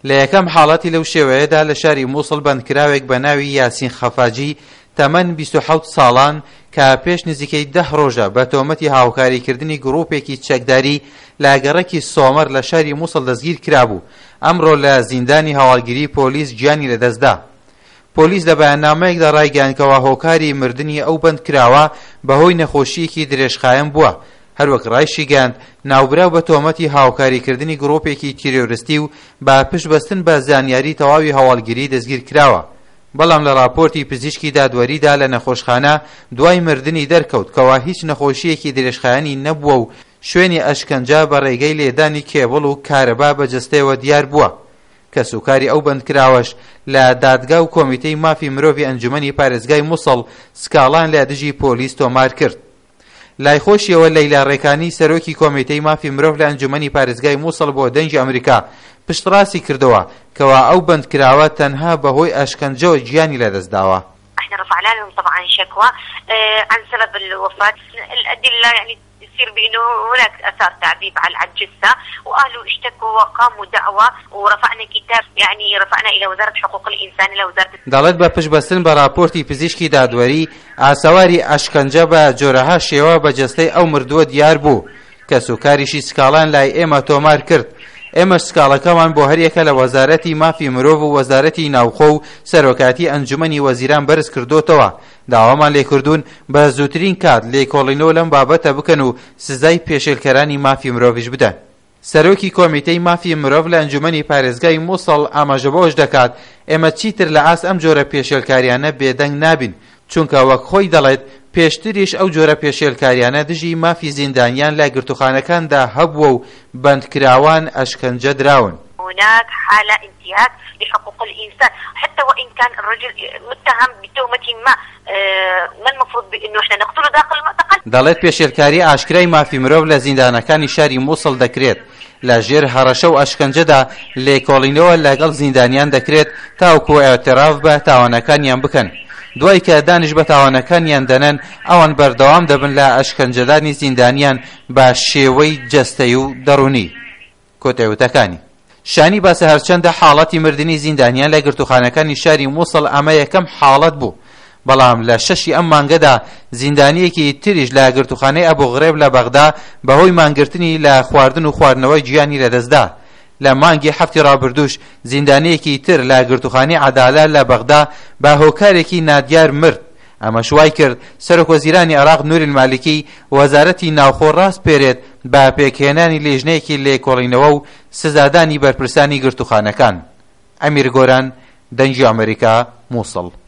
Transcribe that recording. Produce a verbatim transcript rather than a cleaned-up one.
لە یەکەم حاڵەتی لەو شێوەیەدا لە شاری مووسڵ بەندکراوێک بە ناوی یاسین خەفاجی تەمەن بیست و حەوت ساڵان کە پێش نزیکەی دەه ڕۆژە بە تۆمەتی هاوکاریکردنی گروپێکی چەکداری لاگەڕەکی سۆمەر لە شاری مووسڵ دەستگیر کرابوو. ئەمڕۆ لە زیندانی هەواڵگیری پۆلیس گیانی لەدەستدا. پۆلیس لە بەیاننامەیەکدا ڕایگەیاندکەوە هۆکاری مردنی ئەو بەندکراوە بەهۆی نەخۆشیەکی درێژخایەن بووە. هەروەک ڕایشی گەاند ناوبراو بە تۆمەتی هاوکاریکردنی گروپێکی تیرۆریستی و بە پشتبەستن بە زانیاری تەواوی هەواڵگیری دەستگیر کراوە. بەڵام لە راپۆرتی پزیشکی دادوەریدا لە نەخۆشخانە دوای مردنی دەرکەوت کەوا هیچ نەخۆشیەکی درێژخایەنی نەبووە و شوێنی ئەشکەنجا بە ڕێگەی لێدانی کێبڵ و کارەبا بەجەستەوە دیار بووە. کە سوکاری ئەو بەندکراوەش لە دادگا و کۆمیتەی مافی مرۆڤی ئەنجومەنی پارێزگای مووسڵ سکاڵان لە دژی پۆلیس تۆمار کرد. لای خۆشیەوە لەیلا ڕێکانی سەرۆکی کۆمیتەی مافی مرۆڤ لە ئەنجومەنی پارێزگای مووسڵ بۆ دەنگی ئەمریکا پشتڕاستی کردەوە کەوا ئەو بەندکراوە تەنها بەهۆی ئەشکەنجەوە گیانی لەدەستداوە. احنا رفعنا لهم طبعا شكوى عن سبب الوفاة. الأدلة يعني يصير بأنه هناك أثار تعذيب على الجثة وأهله اشتكوا وقاموا دعوة ورفعنا كتاب يعني رفعنا إلى وزارة حقوق الإنسان إلى وزارة دەڵێت بە پشتبەستن بە راپۆرتی پزیشکی دادوەری ئاسەواری ئەشکەنجە بە جۆرەها شێوە بەجەستەی ئەو مردووە دیار بوو کە سوکاریشی سکاڵان لای ئێمە تۆمار کرد. ئێمەش سکاڵەکەمان بۆ هەریەکە لە وەزارەتی مافی مرۆڤ و وەزارەتی ناوخۆ و سەرۆکاتی ئەنجومەنی وەزیران بەرز کردوتەوە. داوامان لێکردوون بە زووترین کات لێکۆڵینەوە لەم بابەتە بکەن و سزای پێشێلکەرانی مافی مرۆڤیش بدەن. سەرۆکی کۆمیتەی مافی مرۆڤ لە ئەنجومەنی پارێزگای مووسڵ ئاماژە بەوەش دەکات ئێمە چیتر لە ئاست ئەم جۆرە پێشێلکاریانە بێدەنگ نابین چونکە وەک خۆی دەڵێت پێشتریش ئەو جۆرە پێشێلکاریانە دژی مافی زیندانیان لای گرتوخانەکاندا هەبووە و بەندکراوان ئەشکەنجە دراون. هناك حالة انتهاك لحقوق الإنسان حتى وإن كان الرجل متهم بتهمة ما ما المفروض بأنه احنا نقتله داخل المعتقل. دەڵێت پێشێلکاری ئاشکرای مافی مرۆڤ لە زیندانەکانی شاری مووسڵ دەکرێت. لە ژێر هەڕەشە و ئەشکەنجەدا لێکۆڵینەوە لەگەڵ زیندانیان دەکرێت تاوەکو ئێعتراف بە تاوانەکانیان بکەن. دوای کە دانیش بە تاوانەکانیان دەنەن ئەوان بەردەوام دەبن لە ئەشکەنجەدانی زیندانیان بە شێوەی جەستەی و دەڕوونی. کۆتایوتەکانی شانی باسە هەرچەندە حاڵەتی مردنی زیندانیان لە گرتوخانەکانی شاری مووسڵ ئەمە یەکەم حاڵەت بوو. بەڵام لە شەشی ئەم مانگەدا زیندانیەکی تریش لە گرتوخانەی ئەبو غرێب لە بەغدا بەهۆی مانگرتنی لە خواردن و خواردنەوەی گیانی لەدەستدا. لە مانگی هەفتی ڕابردووش زیندانیەکی تر لە گرتوخانەی عەدالە لە بەغدا بە هۆکارێکی نادیار مرد. ئەمە شوای کرد سەرۆکوەزیرانی عێراق نووری المالیکی وەزارەتی ناوخۆ ڕاست پێرێت بە پێکهێنانی لێژنەیەکی لێکۆڵینەوە و سزادانی بەرپرسانی گرتوخانەکان. ئەمیر گۆران، دەنگی ئەمریکا، مووسڵ.